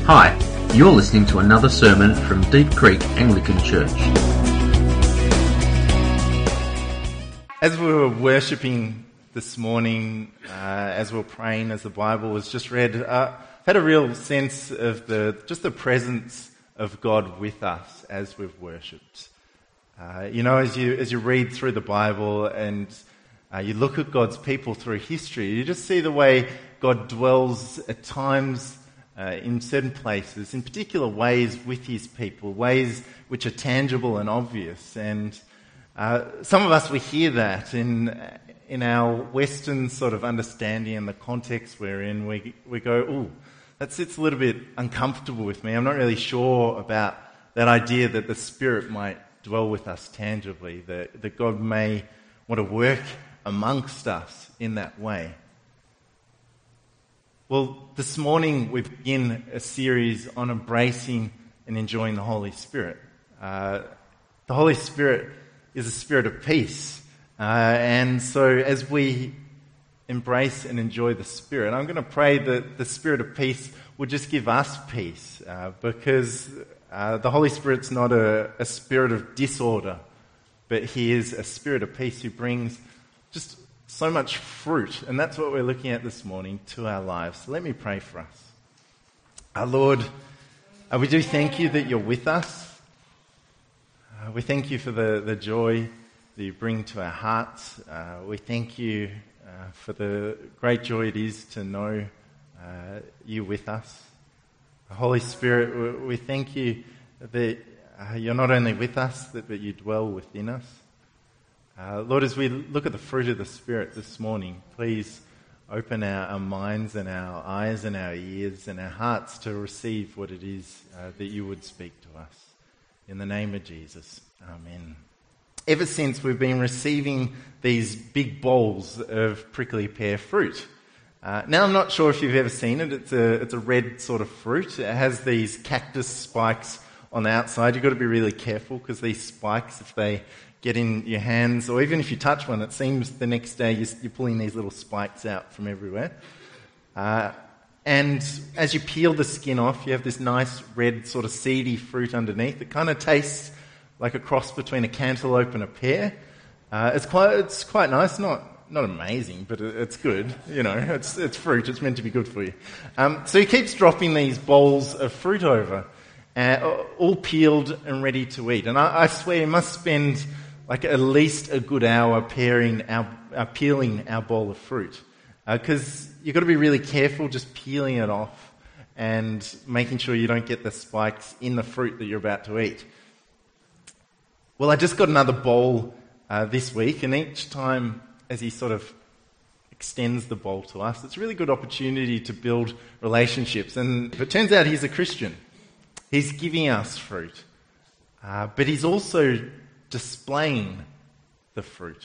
Hi, you're listening to another sermon from Deep Creek Anglican Church. As we were worshipping this morning, as we were praying, as the Bible was just read, I've had a real sense of the presence of God with us as we've worshipped. As you read through the Bible and you look at God's people through history, you just see the way God dwells at times in certain places, in particular ways with his people, ways which are tangible and obvious. And some of us, we hear that in our Western sort of understanding and the context we're in, we go, ooh, that sits a little bit uncomfortable with me. I'm not really sure about that idea that the Spirit might dwell with us tangibly, that God may want to work amongst us in that way. Well, this morning we begin a series on embracing and enjoying the Holy Spirit. The Holy Spirit is a spirit of peace. And so as we embrace and enjoy the Spirit, I'm going to pray that the Spirit of peace would just give us peace, because the Holy Spirit's not a spirit of disorder, but he is a spirit of peace who brings just so much fruit, and that's what we're looking at this morning, to our lives. So let me pray for us. Our Lord, we do thank you that you're with us. We thank you for the joy that you bring to our hearts. We thank you for the great joy it is to know you with us. Holy Spirit, we thank you that you're not only with us, but you dwell within us. Lord, as we look at the fruit of the Spirit this morning, please open our minds and our eyes and our ears and our hearts to receive what it is that you would speak to us. In the name of Jesus, amen. Ever since we've been receiving these big bowls of prickly pear fruit. Now, I'm not sure if you've ever seen it. It's a red sort of fruit. It has these cactus spikes on the outside. You've got to be really careful because these spikes, if they get in your hands, or even if you touch one, it seems the next day you're pulling these little spikes out from everywhere. And as you peel the skin off, you have this nice red sort of seedy fruit underneath. It kind of tastes like a cross between a cantaloupe and a pear. It's quite nice, not amazing, but it's good. You know, it's fruit. It's meant to be good for you. So he keeps dropping these bowls of fruit over, all peeled and ready to eat. And I swear he must spend like at least a good hour peeling our bowl of fruit, because you've got to be really careful just peeling it off and making sure you don't get the spikes in the fruit that you're about to eat. Well, I just got another bowl this week, and each time as he sort of extends the bowl to us, it's a really good opportunity to build relationships. And it turns out he's a Christian. He's giving us fruit, but he's also displaying the fruit.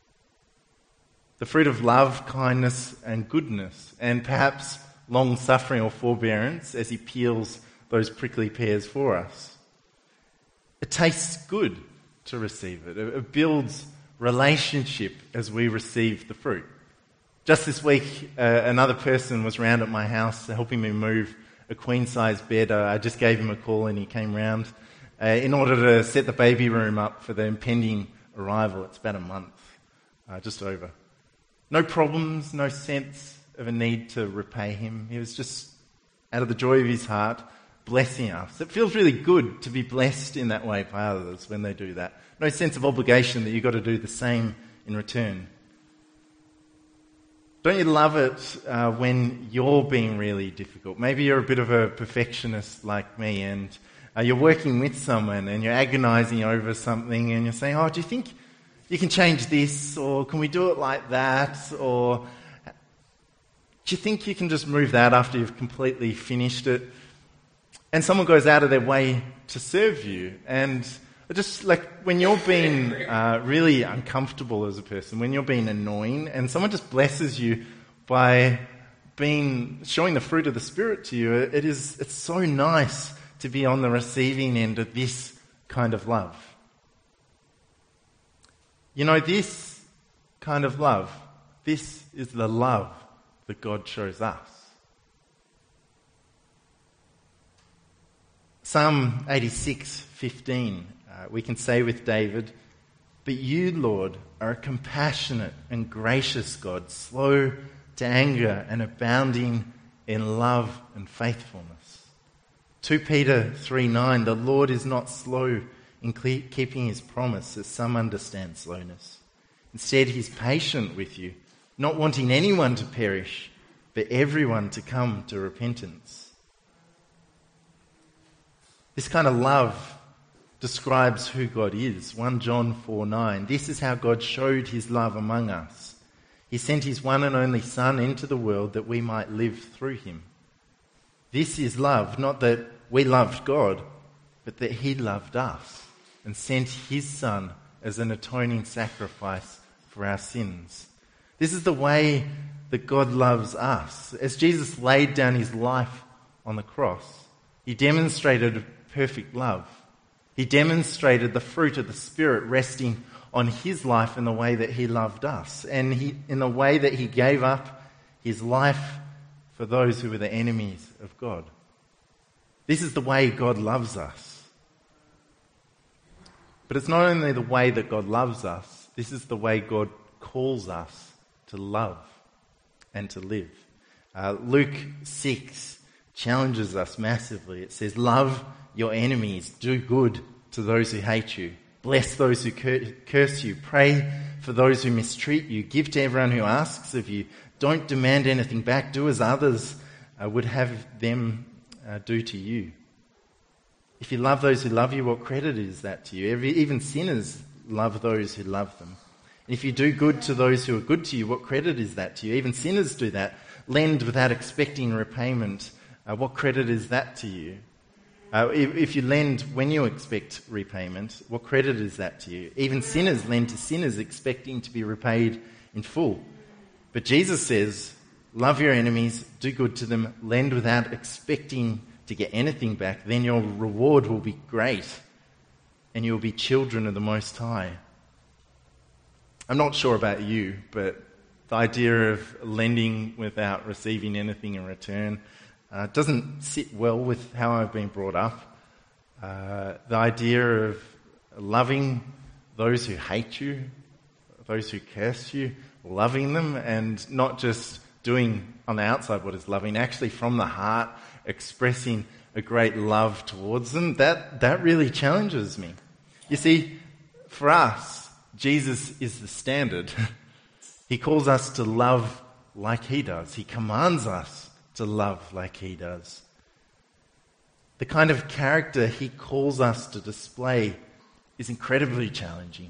The fruit of love, kindness, and goodness, and perhaps long-suffering or forbearance as he peels those prickly pears for us. It tastes good to receive it. It builds relationship as we receive the fruit. Just this week, another person was round at my house helping me move a queen-size bed. I just gave him a call and he came round in order to set the baby room up for the impending arrival. It's about a month, just over. No problems, no sense of a need to repay him. He was just, out of the joy of his heart, blessing us. It feels really good to be blessed in that way by others when they do that. No sense of obligation that you've got to do the same in return. Don't you love it when you're being really difficult? Maybe you're a bit of a perfectionist like me, and you're working with someone and you're agonizing over something and you're saying, oh, do you think you can change this, or can we do it like that, or do you think you can just move that after you've completely finished it? And someone goes out of their way to serve you, and just like when you're being really uncomfortable as a person, when you're being annoying, and someone just blesses you by showing the fruit of the Spirit to you, it's so nice to be on the receiving end of this kind of love. You know, this kind of love, this is the love that God shows us. Psalm 86:15, we can say with David, "But you, Lord, are a compassionate and gracious God, slow to anger and abounding in love and faithfulness." 2 Peter 3:9, "The Lord is not slow in keeping his promise, as some understand slowness. Instead, he's patient with you, not wanting anyone to perish, but everyone to come to repentance." This kind of love describes who God is. 1 John 4:9, "This is how God showed his love among us. He sent his one and only Son into the world that we might live through him. This is love, not that we loved God, but that he loved us and sent his Son as an atoning sacrifice for our sins." This is the way that God loves us. As Jesus laid down his life on the cross, he demonstrated perfect love. He demonstrated the fruit of the Spirit resting on his life in the way that he loved us, and in the way that he gave up his life for those who were the enemies of God. This is the way God loves us. But it's not only the way that God loves us, this is the way God calls us to love and to live. Luke 6 challenges us massively. It says, "Love your enemies, do good to those who hate you, bless those who curse you, pray for those who mistreat you, give to everyone who asks of you, don't demand anything back, do as others would have them do to you. If you love those who love you, what credit is that to you? Even sinners love those who love them. And if you do good to those who are good to you, what credit is that to you? Even sinners do that. Lend without expecting repayment. What credit is that to you? If you lend when you expect repayment, what credit is that to you? Even sinners lend to sinners expecting to be repaid in full. But Jesus says, love your enemies, do good to them, lend without expecting to get anything back. Then your reward will be great and you will be children of the Most High. I'm not sure about you, but the idea of lending without receiving anything in return doesn't sit well with how I've been brought up. The idea of loving those who hate you, those who curse you, loving them, and not just doing on the outside what is loving, actually from the heart expressing a great love towards them, that really challenges me. You see, for us, Jesus is the standard. He calls us to love like he does. He commands us to love like he does. The kind of character he calls us to display is incredibly challenging.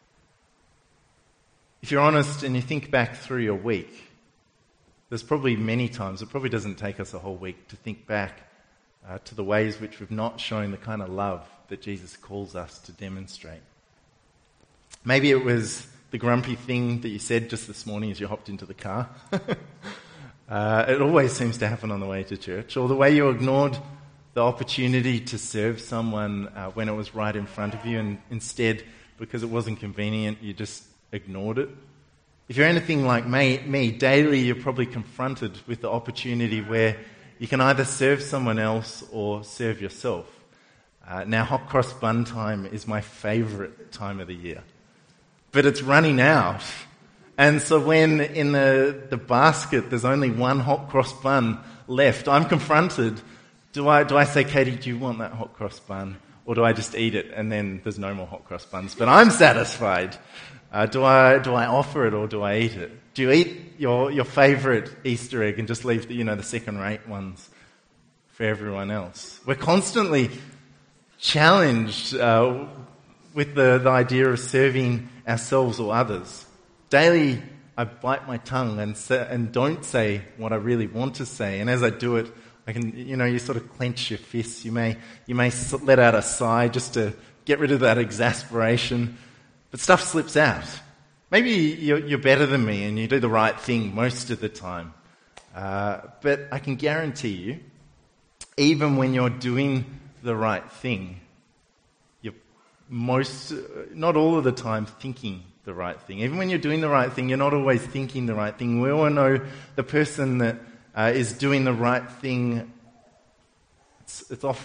If you're honest and you think back through your week, there's probably many times, it probably doesn't take us a whole week to think back to the ways which we've not shown the kind of love that Jesus calls us to demonstrate. Maybe it was the grumpy thing that you said just this morning as you hopped into the car. It always seems to happen on the way to church. Or the way you ignored the opportunity to serve someone when it was right in front of you, and instead, because it wasn't convenient, you just ignored it. If you're anything like me, daily you're probably confronted with the opportunity where you can either serve someone else or serve yourself. Now, hot cross bun time is my favourite time of the year. But it's running out. And so when in the basket there's only one hot cross bun left, I'm confronted. Do I say, Katie, do you want that hot cross bun? Or do I just eat it and then there's no more hot cross buns? But I'm satisfied. Do I offer it or do I eat it? Do you eat your favourite Easter egg and just leave the second-rate ones for everyone else? We're constantly challenged with the idea of serving ourselves or others. Daily, I bite my tongue and don't say what I really want to say. And as I do it, I can, you sort of clench your fists. You may let out a sigh just to get rid of that exasperation. But stuff slips out. Maybe you're better than me and you do the right thing most of the time. But I can guarantee you, even when you're doing the right thing, you're not all of the time thinking the right thing. Even when you're doing the right thing, you're not always thinking the right thing. We all know the person that is doing the right thing, it's often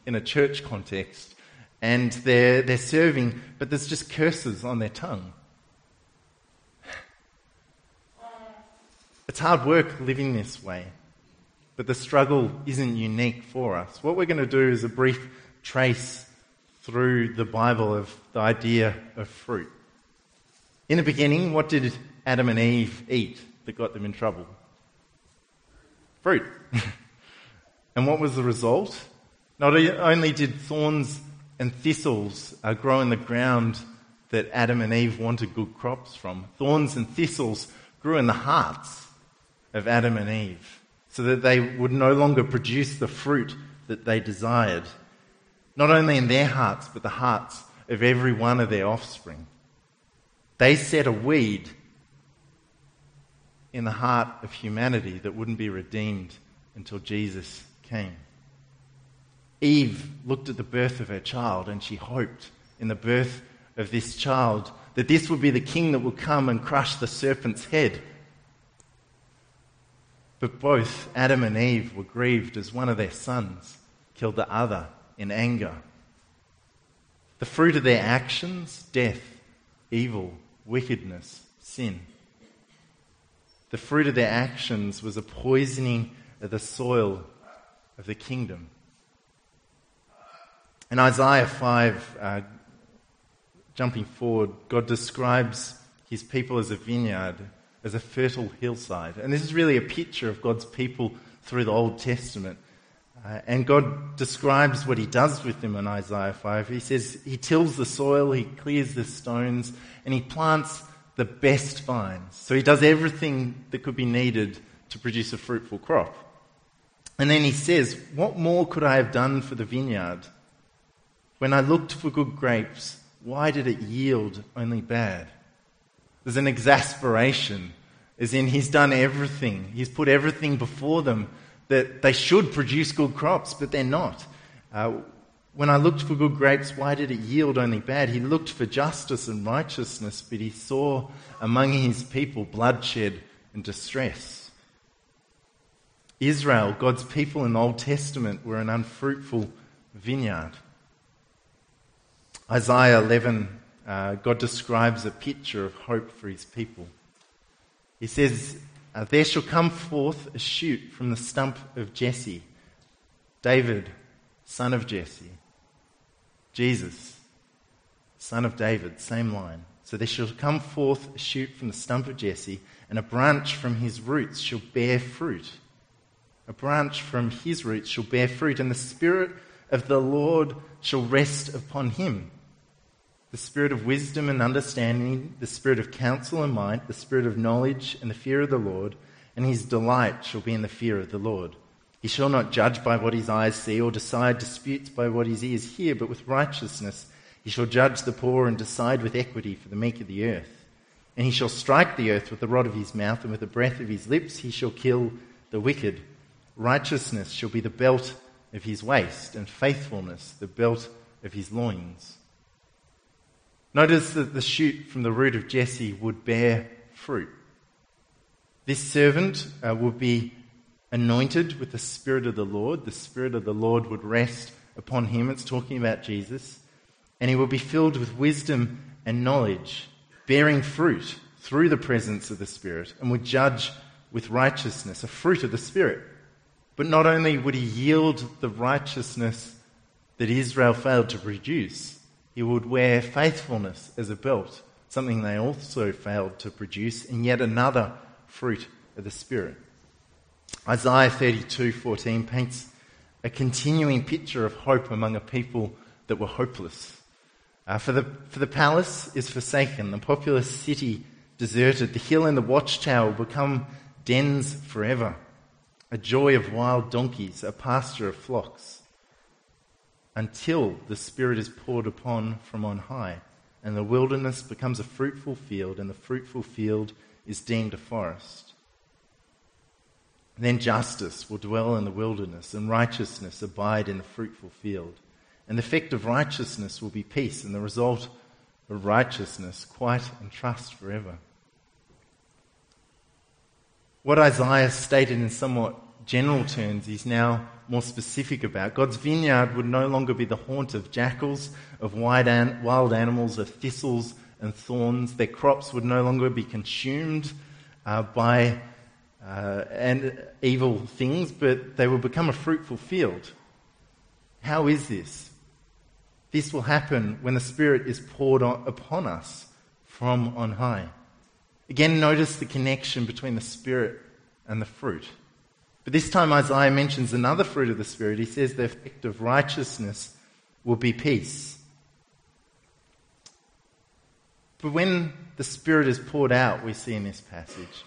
in a church context, and they're serving, but there's just curses on their tongue. It's hard work living this way, but the struggle isn't unique for us. What we're going to do is a brief trace through the Bible of the idea of fruit. In the beginning, what did Adam and Eve eat that got them in trouble? Fruit. And what was the result? Not only did thorns and thistles grow in the ground that Adam and Eve wanted good crops from, thorns and thistles grew in the hearts of Adam and Eve so that they would no longer produce the fruit that they desired. Not only in their hearts, but the hearts of every one of their offspring. They set a weed in the heart of humanity that wouldn't be redeemed until Jesus came. Eve looked at the birth of her child and she hoped in the birth of this child that this would be the king that would come and crush the serpent's head. But both Adam and Eve were grieved as one of their sons killed the other in anger. The fruit of their actions, death, evil, wickedness, sin. The fruit of their actions was a poisoning of the soil of the kingdom. In Isaiah 5, jumping forward, God describes his people as a vineyard, as a fertile hillside. And this is really a picture of God's people through the Old Testament. And God describes what he does with them in Isaiah 5. He says he tills the soil, he clears the stones, and he plants the best vines. So he does everything that could be needed to produce a fruitful crop. And then he says, what more could I have done for the vineyard? When I looked for good grapes, why did it yield only bad? There's an exasperation, as in he's done everything. He's put everything before them that they should produce good crops, but they're not. When I looked for good grapes, why did it yield only bad? He looked for justice and righteousness, but he saw among his people bloodshed and distress. Israel, God's people in the Old Testament, were an unfruitful vineyard. Isaiah 11, God describes a picture of hope for his people. He says, there shall come forth a shoot from the stump of Jesse, David, son of Jesse. Jesus, son of David, same line. So there shall come forth a shoot from the stump of Jesse, and a branch from his roots shall bear fruit. A branch from his roots shall bear fruit, and the Spirit of the Lord shall rest upon him. The Spirit of wisdom and understanding, the Spirit of counsel and might, the Spirit of knowledge and the fear of the Lord, and his delight shall be in the fear of the Lord. He shall not judge by what his eyes see, or decide disputes by what his ears hear, but with righteousness he shall judge the poor and decide with equity for the meek of the earth. And he shall strike the earth with the rod of his mouth, and with the breath of his lips he shall kill the wicked. Righteousness shall be the belt of his waist, and faithfulness the belt of his loins. Notice that the shoot from the root of Jesse would bear fruit. This servant would be anointed with the Spirit of the Lord. The Spirit of the Lord would rest upon him. It's talking about Jesus. And he will be filled with wisdom and knowledge, bearing fruit through the presence of the Spirit, and would judge with righteousness, a fruit of the Spirit. But not only would he yield the righteousness that Israel failed to produce, he would wear faithfulness as a belt, something they also failed to produce, and yet another fruit of the Spirit. Isaiah 32:14 paints a continuing picture of hope among a people that were hopeless. For the palace is forsaken, the populous city deserted, the hill and the watchtower will become dens forever, a joy of wild donkeys, a pasture of flocks, until the Spirit is poured upon from on high, and the wilderness becomes a fruitful field, and the fruitful field is deemed a forest. Then justice will dwell in the wilderness, and righteousness abide in the fruitful field. And the effect of righteousness will be peace, and the result of righteousness, quiet and trust forever. What Isaiah stated in somewhat general terms he's now more specific about. God's vineyard would no longer be the haunt of jackals, of wild animals, of thistles and thorns. Their crops would no longer be consumed by evil things, but they will become a fruitful field. How is this? This will happen when the Spirit is poured upon us from on high. Again, notice the connection between the Spirit and the fruit. But this time Isaiah mentions another fruit of the Spirit. He says the effect of righteousness will be peace. But when the Spirit is poured out, we see in this passage,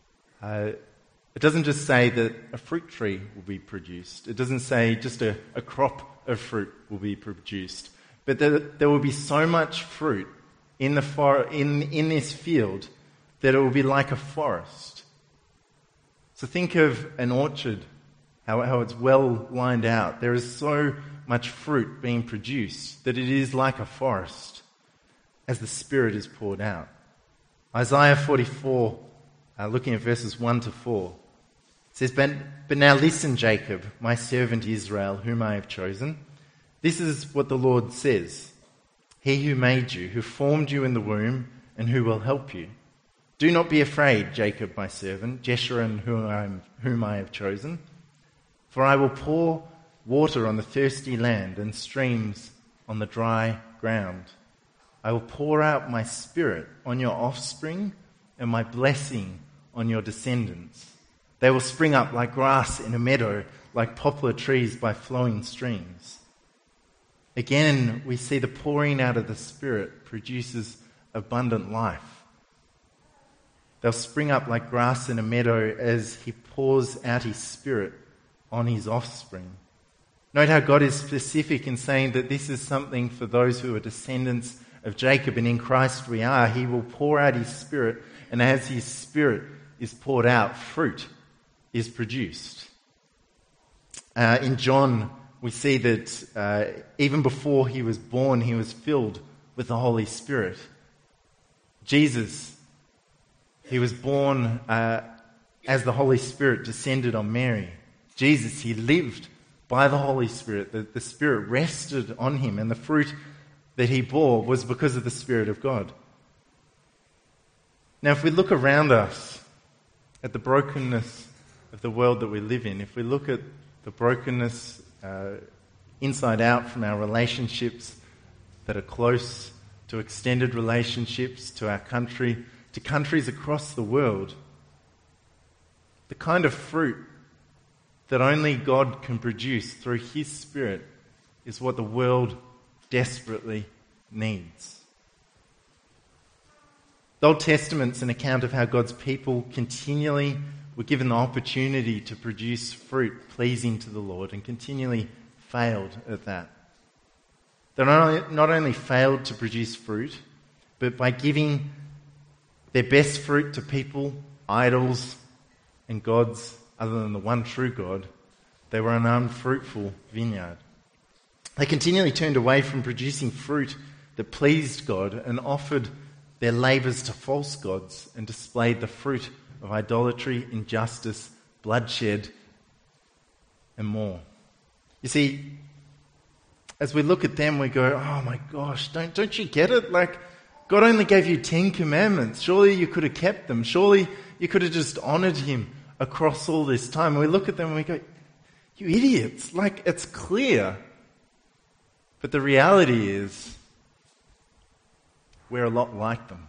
it doesn't just say that a fruit tree will be produced. It doesn't say just a crop of fruit will be produced. But there will be so much fruit in this field that it will be like a forest. So think of an orchard, how it's well lined out. There is so much fruit being produced that it is like a forest as the Spirit is poured out. Isaiah 44, looking at verses 1 to 4, says, But now listen, Jacob, my servant Israel, whom I have chosen. This is what the Lord says. He who made you, who formed you in the womb, and who will help you. Do not be afraid, Jacob, my servant, Jeshurun, whom I have chosen. For I will pour water on the thirsty land and streams on the dry ground. I will pour out my Spirit on your offspring and my blessing on your descendants. They will spring up like grass in a meadow, like poplar trees by flowing streams. Again, we see the pouring out of the Spirit produces abundant life. They'll spring up like grass in a meadow as he pours out his Spirit on his offspring. Note how God is specific in saying that this is something for those who are descendants of Jacob, and in Christ we are. He will pour out his Spirit, and as his Spirit is poured out, fruit is produced. In John, we see that even before he was born, he was filled with the Holy Spirit. Jesus, he was born as the Holy Spirit descended on Mary. Jesus, he lived by the Holy Spirit. The Spirit rested on him, and the fruit that he bore was because of the Spirit of God. Now, if we look around us at the brokenness of the world that we live in, if we look at the brokenness inside out from our relationships that are close to extended relationships, to our country, to countries across the world, the kind of fruit that only God can produce through his Spirit is what the world desperately needs. The Old Testament's an account of how God's people continually were given the opportunity to produce fruit pleasing to the Lord and continually failed at that. They not only failed to produce fruit, but by giving their best fruit to people, idols, and gods other than the one true God, they were an unfruitful vineyard. They continually turned away from producing fruit that pleased God and offered their labours to false gods and displayed the fruit of idolatry, injustice, bloodshed, and more. You see, as we look at them, we go, oh my gosh, don't you get it? Like, God only gave you 10 commandments. Surely you could have kept them. Surely you could have just honoured him across all this time. And we look at them and we go, you idiots, like, it's clear. But the reality is, we're a lot like them.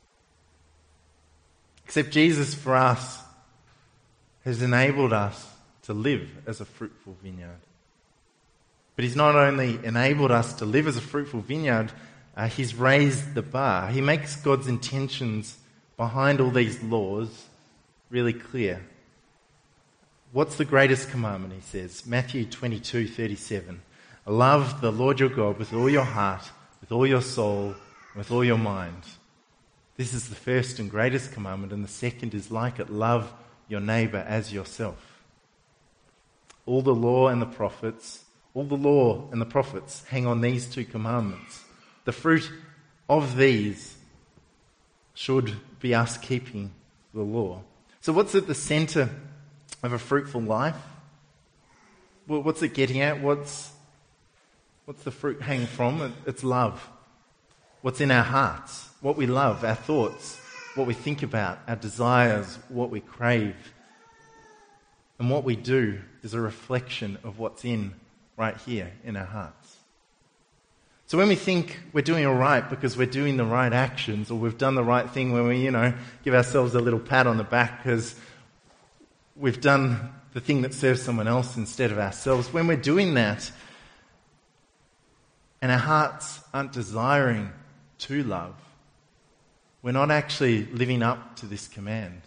Except Jesus, for us, has enabled us to live as a fruitful vineyard. But he's not only enabled us to live as a fruitful vineyard, he's raised the bar. He makes God's intentions behind all these laws really clear. What's the greatest commandment, he says? Matthew 22:37. Love the Lord your God with all your heart, with all your soul, with all your mind. This is the first and greatest commandment, and the second is like it. Love your neighbour as yourself. All the law and the prophets hang on these two commandments. The fruit of these should be us keeping the law. So what's at the centre of a fruitful life? Well, what's it getting at? What's the fruit hang from? It's love. What's in our hearts, what we love, our thoughts, what we think about, our desires, what we crave. And what we do is a reflection of what's in right here in our hearts. So when we think we're doing all right because we're doing the right actions, or we've done the right thing, when we, give ourselves a little pat on the back because we've done the thing that serves someone else instead of ourselves, when we're doing that and our hearts aren't desiring to love, we're not actually living up to this command.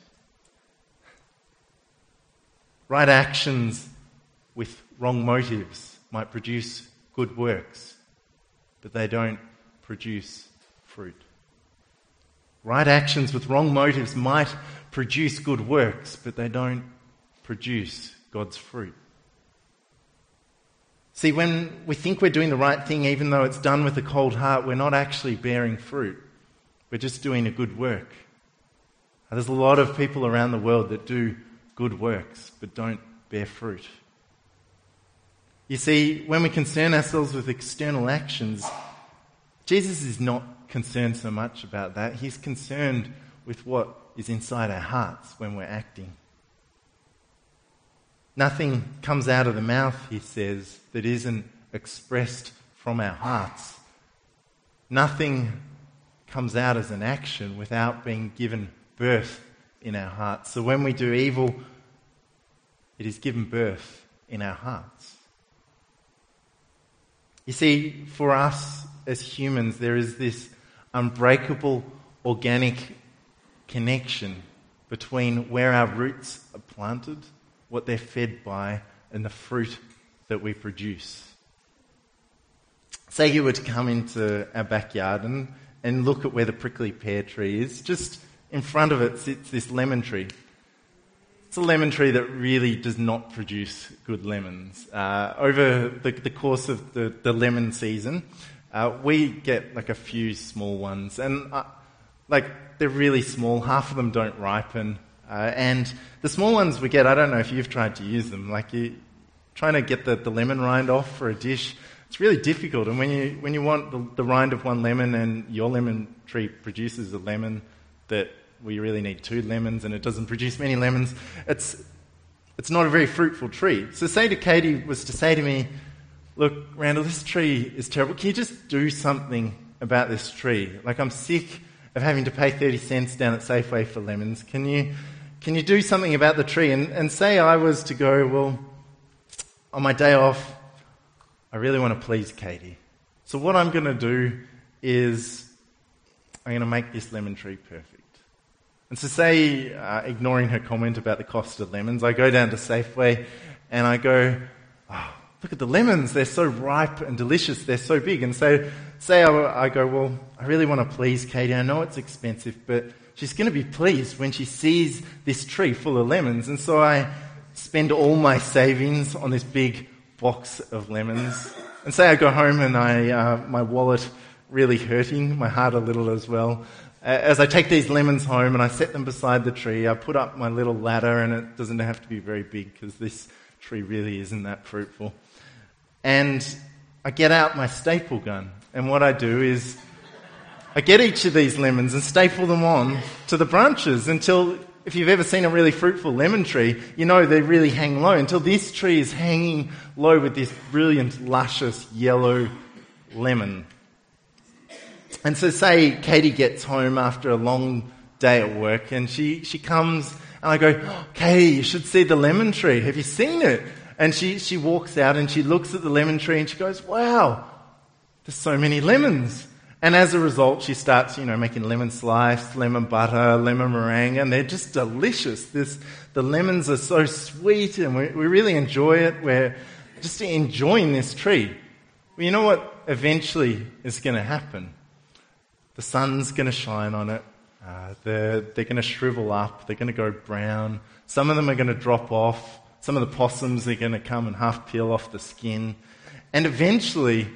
Right actions with wrong motives might produce good works, but they don't produce fruit. Right actions with wrong motives might produce good works, but they don't produce God's fruit. See, when we think we're doing the right thing, even though it's done with a cold heart, we're not actually bearing fruit. We're just doing a good work. There's a lot of people around the world that do good works, but don't bear fruit. You see, when we concern ourselves with external actions, Jesus is not concerned so much about that. He's concerned with what is inside our hearts when we're acting. Nothing comes out of the mouth, he says, that isn't expressed from our hearts. Nothing comes out as an action without being given birth in our hearts. So when we do evil, it is given birth in our hearts. You see, for us as humans, there is this unbreakable organic connection between where our roots are planted, what they're fed by, and the fruit that we produce. Say you were to come into our backyard and look at where the prickly pear tree is. Just in front of it sits this lemon tree. It's a lemon tree that really does not produce good lemons. Over the course of the lemon season, we get like a few small ones, and they're really small. Half of them don't ripen, and the small ones we get, I don't know if you've tried to use them. Like you trying to get the lemon rind off for a dish, it's really difficult. And when you want the rind of one lemon, and your lemon tree produces a lemon that we really need 2 lemons, and it doesn't produce many lemons, it's not a very fruitful tree. So say to Katie was to say to me, "Look, Randall, this tree is terrible. Can you just do something about this tree? Like, I'm sick of having to pay 30 cents down at Safeway for lemons. Can you do something about the tree?" And say I was to go, well, on my day off, I really want to please Katie. So what I'm going to do is I'm going to make this lemon tree perfect. And so say, ignoring her comment about the cost of lemons, I go down to Safeway and I go, "Oh, look at the lemons. They're so ripe and delicious. They're so big." And so say I go, "Well, I really want to please Katie. I know it's expensive, but she's going to be pleased when she sees this tree full of lemons." And so I spend all my savings on this big box of lemons. And say I go home and my wallet really hurting, my heart a little as well. As I take these lemons home and I set them beside the tree, I put up my little ladder, and it doesn't have to be very big because this tree really isn't that fruitful. And I get out my staple gun, and what I do is I get each of these lemons and staple them on to the branches until, if you've ever seen a really fruitful lemon tree, you know they really hang low, until this tree is hanging low with this brilliant, luscious, yellow lemon. And so say Katie gets home after a long day at work, and she comes, and I go, "Oh, Katie, you should see the lemon tree. Have you seen it?" And she walks out and she looks at the lemon tree and she goes, "Wow, there's so many lemons." And as a result, she starts, making lemon slice, lemon butter, lemon meringue, and they're just delicious. The lemons are so sweet, and we really enjoy it. We're just enjoying this tree. Well, you know what eventually is going to happen? The sun's going to shine on it. They're going to shrivel up. They're going to go brown. Some of them are going to drop off. Some of the possums are going to come and half peel off the skin. And eventually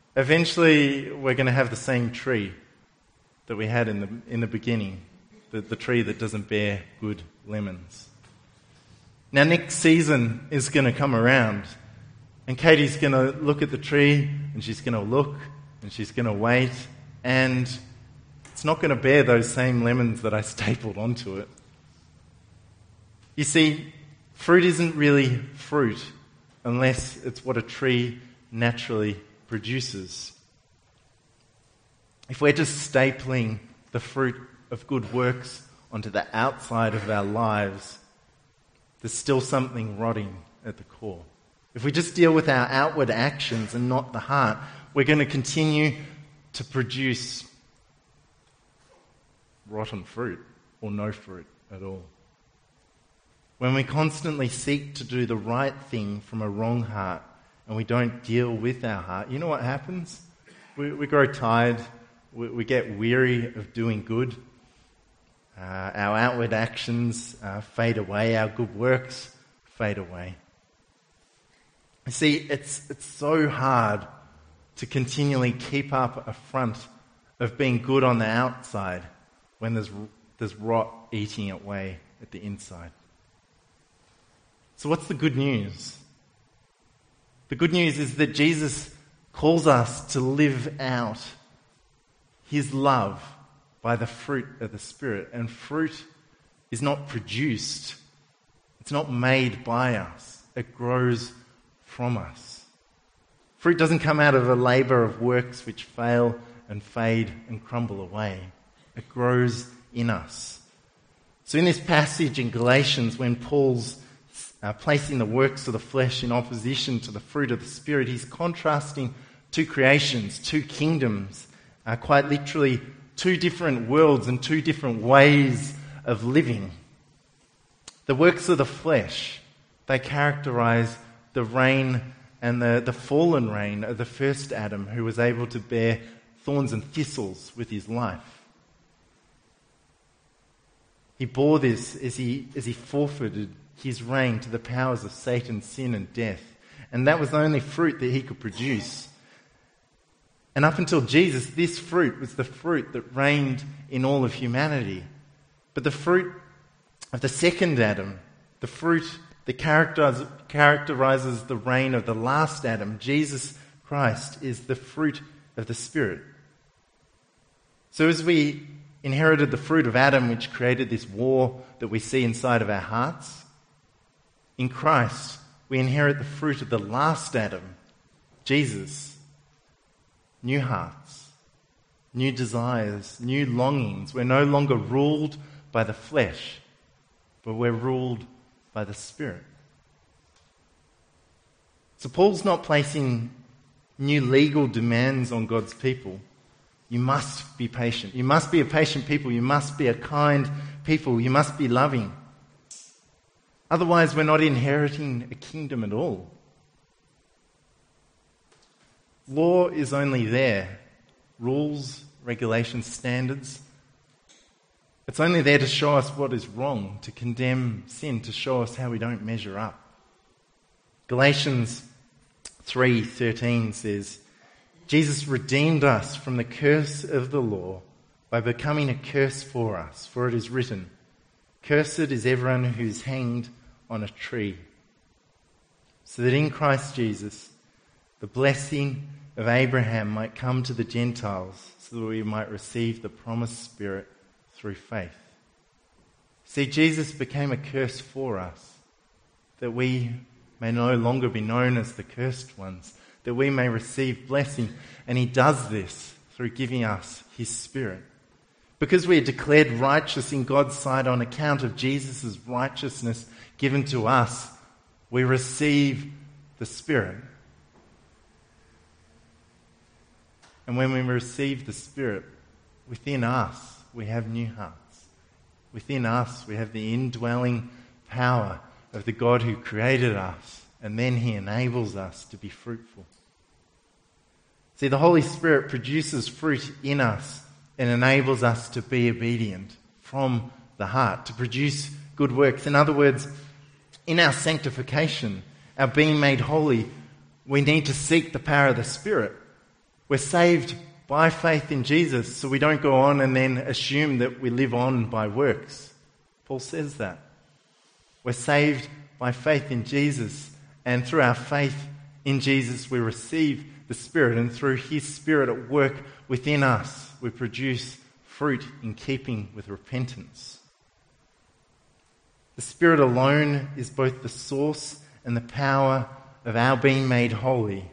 we're going to have the same tree that we had in the beginning, the tree that doesn't bear good lemons. Now, next season is going to come around, and Katie's going to look at the tree, and she's going to look, and she's going to wait, and it's not going to bear those same lemons that I stapled onto it. You see, fruit isn't really fruit unless it's what a tree naturally produces. If we're just stapling the fruit of good works onto the outside of our lives, there's still something rotting at the core. If we just deal with our outward actions and not the heart, we're going to continue to produce rotten fruit or no fruit at all. When we constantly seek to do the right thing from a wrong heart and we don't deal with our heart, you know what happens? We grow tired, we get weary of doing good. Our outward actions fade away, our good works fade away. You see, it's so hard to continually keep up a front of being good on the outside when there's rot eating away at the inside. So what's the good news? The good news is that Jesus calls us to live out his love by the fruit of the Spirit. And fruit is not produced. It's not made by us. It grows from us. Fruit doesn't come out of a labour of works which fail and fade and crumble away. It grows in us. So in this passage in Galatians, when Paul's placing the works of the flesh in opposition to the fruit of the Spirit, he's contrasting two creations, two kingdoms, quite literally two different worlds and two different ways of living. The works of the flesh, they characterize the reign and the fallen reign of the first Adam, who was able to bear thorns and thistles with his life. He bore this as he forfeited his reign to the powers of Satan, sin and death. And that was the only fruit that he could produce. And up until Jesus, this fruit was the fruit that reigned in all of humanity. But the fruit of the second Adam, the fruit that characterizes the reign of the last Adam, Jesus Christ, is the fruit of the Spirit. So as we inherited the fruit of Adam, which created this war that we see inside of our hearts, in Christ, we inherit the fruit of the last Adam, Jesus. New hearts, new desires, new longings. We're no longer ruled by the flesh, but we're ruled by the Spirit. So Paul's not placing new legal demands on God's people. You must be patient. You must be a patient people. You must be a kind people. You must be loving. Otherwise, we're not inheriting a kingdom at all. Law is only there. Rules, regulations, standards. It's only there to show us what is wrong, to condemn sin, to show us how we don't measure up. Galatians 3:13 says, Jesus redeemed us from the curse of the law by becoming a curse for us. For it is written, cursed is everyone who is hanged on a tree. So that in Christ Jesus, the blessing of Abraham might come to the Gentiles, so that we might receive the promised Spirit through faith. See, Jesus became a curse for us, that we may no longer be known as the cursed ones, that we may receive blessing. And he does this through giving us his Spirit. Because we are declared righteous in God's sight on account of Jesus' righteousness given to us, we receive the Spirit. And when we receive the Spirit, within us we have new hearts. Within us we have the indwelling power of the God who created us, and then he enables us to be fruitful. See, the Holy Spirit produces fruit in us and enables us to be obedient from the heart, to produce good works. In other words, in our sanctification, our being made holy, we need to seek the power of the Spirit. We're saved by faith in Jesus, so we don't go on and then assume that we live on by works. Paul says that. We're saved by faith in Jesus. And through our faith in Jesus, we receive the Spirit. And through His Spirit at work within us, we produce fruit in keeping with repentance. The Spirit alone is both the source and the power of our being made holy.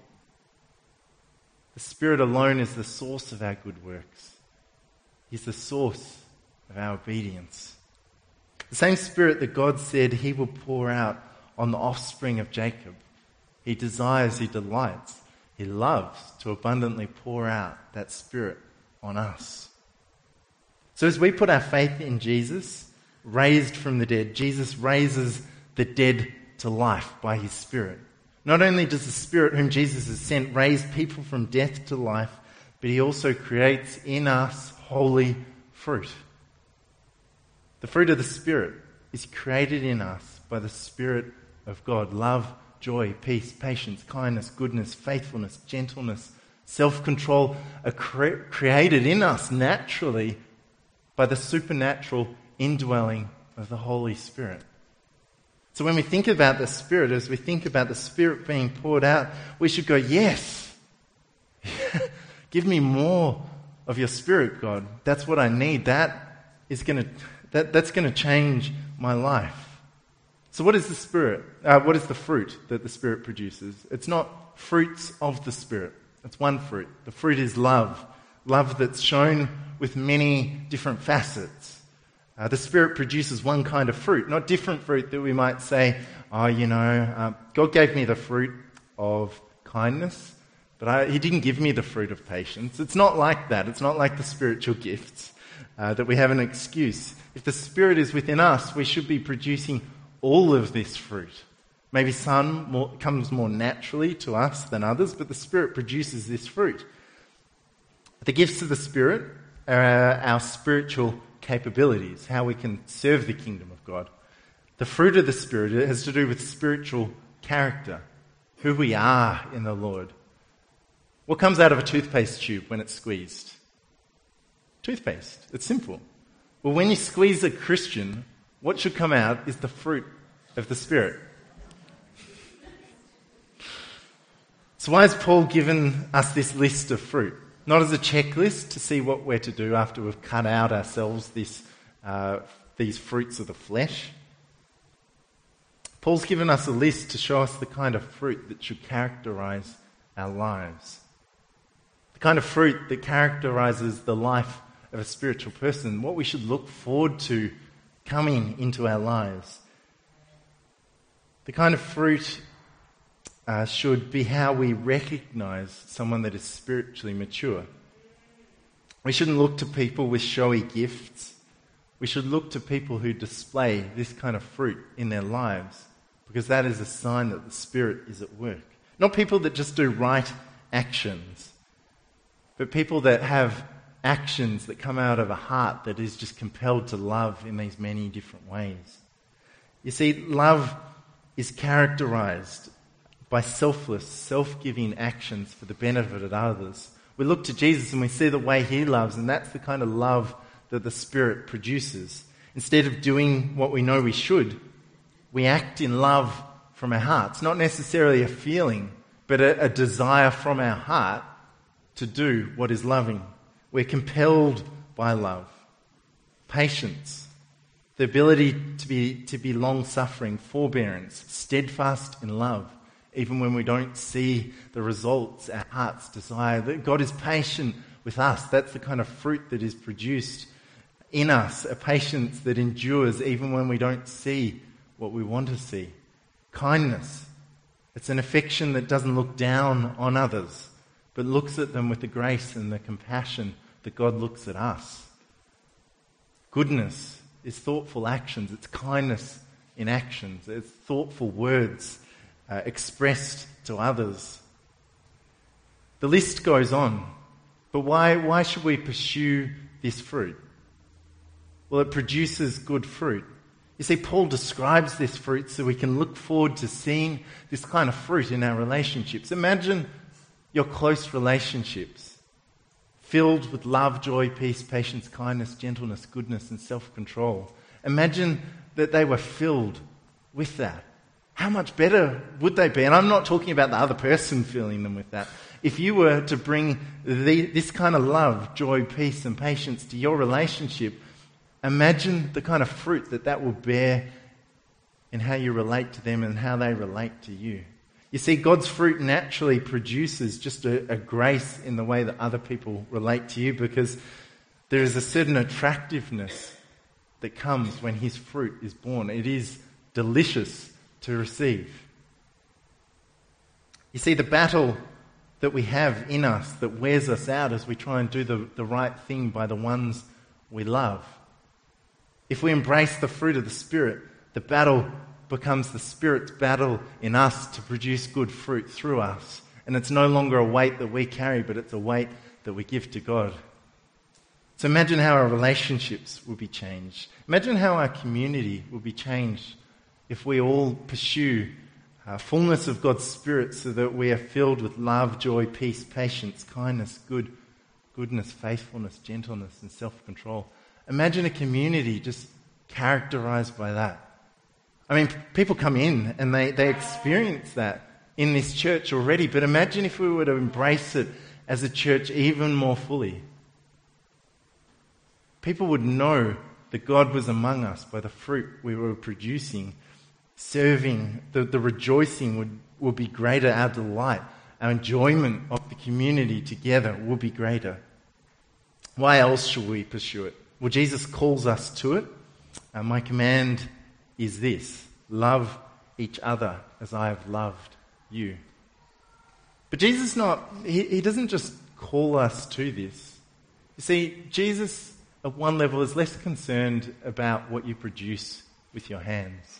The Spirit alone is the source of our good works. He's the source of our obedience. The same Spirit that God said He will pour out on the offspring of Jacob. He desires, He delights, He loves to abundantly pour out that Spirit on us. So as we put our faith in Jesus, raised from the dead, Jesus raises the dead to life by His Spirit. Not only does the Spirit whom Jesus has sent raise people from death to life, but He also creates in us holy fruit. The fruit of the Spirit is created in us by the Spirit of God. Love, joy, peace, patience, kindness, goodness, faithfulness, gentleness, self-control are created in us naturally by the supernatural indwelling of the Holy Spirit. So when we think about the Spirit, as we think about the Spirit being poured out, we should go, yes, give me more of your Spirit, God. That's what I need. That's going to change my life. So what is the Spirit? What is the fruit that the Spirit produces? It's not fruits of the Spirit. It's one fruit. The fruit is love. Love that's shown with many different facets. The Spirit produces one kind of fruit, not different fruit that we might say, God gave me the fruit of kindness, but He didn't give me the fruit of patience. It's not like that. It's not like the spiritual gifts that we have an excuse. If the Spirit is within us, we should be producing all of this fruit. Maybe some comes more naturally to us than others, but the Spirit produces this fruit. The gifts of the Spirit are our spiritual capabilities, how we can serve the kingdom of God. The fruit of the Spirit has to do with spiritual character, who we are in the Lord. What comes out of a toothpaste tube when it's squeezed? Toothpaste. It's simple. Well, when you squeeze a Christian, what should come out is the fruit of the Spirit. So why has Paul given us this list of fruit? Not as a checklist to see what we're to do after we've cut out ourselves these fruits of the flesh. Paul's given us a list to show us the kind of fruit that should characterize our lives. The kind of fruit that characterizes the life of a spiritual person, what we should look forward to coming into our lives. The kind of fruit should be how we recognize someone that is spiritually mature. We shouldn't look to people with showy gifts. We should look to people who display this kind of fruit in their lives, because that is a sign that the Spirit is at work. Not people that just do right actions, but people that have actions that come out of a heart that is just compelled to love in these many different ways. You see, love is characterized by selfless, self-giving actions for the benefit of others. We look to Jesus and we see the way He loves, and that's the kind of love that the Spirit produces. Instead of doing what we know we should, we act in love from our hearts. Not necessarily a feeling, but a desire from our heart to do what is loving. We're compelled by love. Patience, the ability to be long-suffering, forbearance, steadfast in love, even when we don't see the results our hearts desire. That God is patient with us. That's the kind of fruit that is produced in us, a patience that endures even when we don't see what we want to see. Kindness, it's an affection that doesn't look down on others, but looks at them with the grace and the compassion that God looks at us. Goodness is thoughtful actions. It's kindness in actions. It's thoughtful words expressed to others. The list goes on. But why should we pursue this fruit? Well, it produces good fruit. You see, Paul describes this fruit so we can look forward to seeing this kind of fruit in our relationships. Imagine your close relationships filled with love, joy, peace, patience, kindness, gentleness, goodness, and self-control. Imagine that they were filled with that. how much better would they be? And I'm not talking about the other person filling them with that. If you were to bring this kind of love, joy, peace, and patience to your relationship, imagine the kind of fruit that will bear in how you relate to them and how they relate to you. You see, God's fruit naturally produces just a grace in the way that other people relate to you, because there is a certain attractiveness that comes when His fruit is born. It is delicious to receive. You see, the battle that we have in us that wears us out as we try and do the right thing by the ones we love. If we embrace the fruit of the Spirit, the battle becomes the Spirit's battle in us to produce good fruit through us. And it's no longer a weight that we carry, but it's a weight that we give to God. So imagine how our relationships will be changed. Imagine how our community will be changed if we all pursue fullness of God's Spirit so that we are filled with love, joy, peace, patience, kindness, goodness, faithfulness, gentleness, and self-control. Imagine a community just characterized by that. I mean, people come in and they experience that in this church already, but imagine if we were to embrace it as a church even more fully. People would know that God was among us by the fruit we were producing, serving, the rejoicing would be greater, our delight, our enjoyment of the community together will be greater. Why else should we pursue it? Well, Jesus calls us to it. My command is this: love each other as I have loved you. But Jesus he doesn't just call us to this. You see, Jesus at one level is less concerned about what you produce with your hands.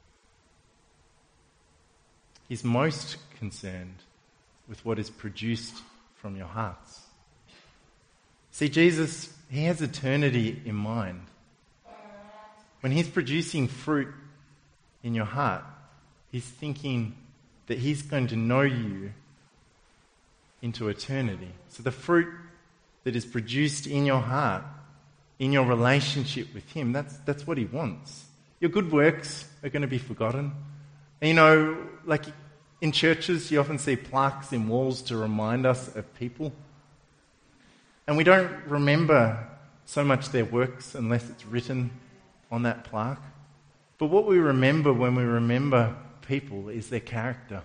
He's most concerned with what is produced from your hearts. See, Jesus, He has eternity in mind. When He's producing fruit in your heart, He's thinking that He's going to know you into eternity. So the fruit that is produced in your heart, in your relationship with Him, that's what He wants. Your good works are going to be forgotten. And you know, like in churches, you often see plaques in walls to remind us of people. And we don't remember so much their works unless it's written on that plaque. But what we remember when we remember people is their character.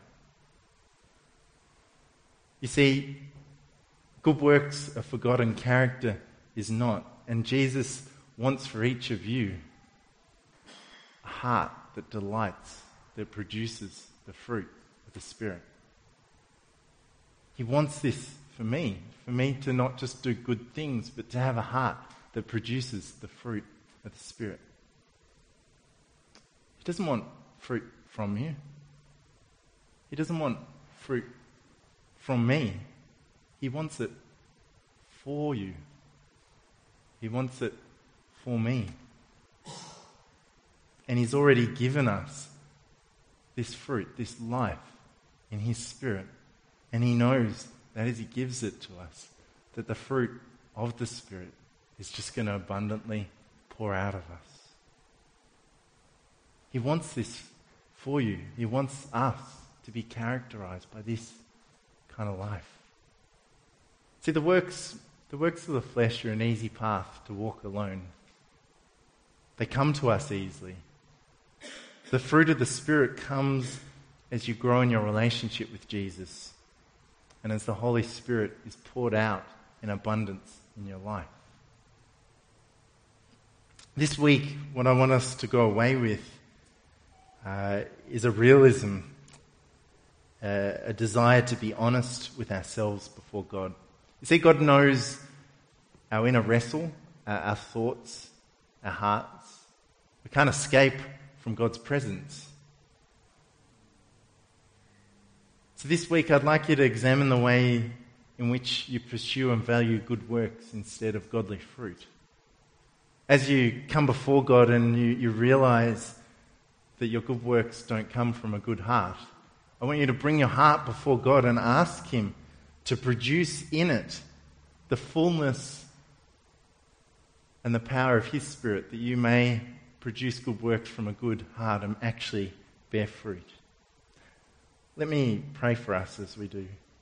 You see, good works are forgotten, character is not. And Jesus wants for each of you a heart that delights, that produces the fruit of the Spirit. He wants this for me to not just do good things, but to have a heart that produces the fruit of the Spirit. He doesn't want fruit from you. He doesn't want fruit from me. He wants it for you. He wants it for me. And He's already given us this fruit, this life in His Spirit. And He knows that as He gives it to us, that the fruit of the Spirit is just going to abundantly pour out of us. He wants this for you. He wants us to be characterized by this kind of life. See, the works of the flesh are an easy path to walk alone. They come to us easily. The fruit of the Spirit comes as you grow in your relationship with Jesus and as the Holy Spirit is poured out in abundance in your life. This week, what I want us to go away with is a realism, a desire to be honest with ourselves before God. You see, God knows our inner wrestle, our thoughts, our hearts. We can't escape from God's presence. So this week I'd like you to examine the way in which you pursue and value good works instead of godly fruit. As you come before God and you realize that your good works don't come from a good heart, I want you to bring your heart before God and ask Him to produce in it the fullness and the power of His Spirit, that you may produce good works from a good heart and actually bear fruit. Let me pray for us as we do.